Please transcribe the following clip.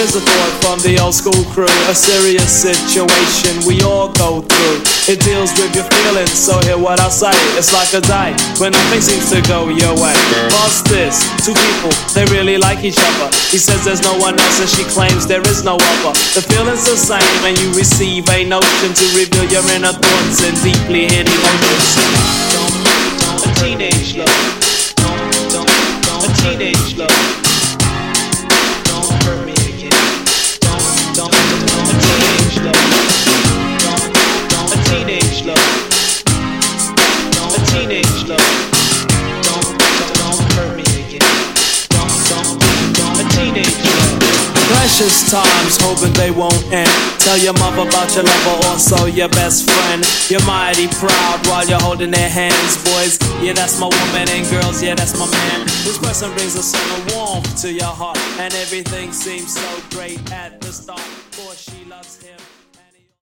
Here's a thought from the old school crew. A serious situation we all go through. It deals with your feelings, so hear what I say. It's like a day when nothing seems to go your way. Pause this, two people, they really like each other. He says there's no one else and she claims there is no other. The feeling's the same and you receive a notion to reveal your inner thoughts and deeply hidden emotions. A teenage love. A teenage love. Don't hurt me again. Don't. A teenage love. A teenage love. A teenage love. Don't hurt me again. Don't. A teenage love. Precious times, hoping they won't end. Tell your mother about your lover, also your best friend. You're mighty proud while you're holding their hands. Boys, yeah, that's my woman, and girls, yeah, that's my man. This person brings a certain warmth to your heart, and everything seems so great at the start. For she loves him.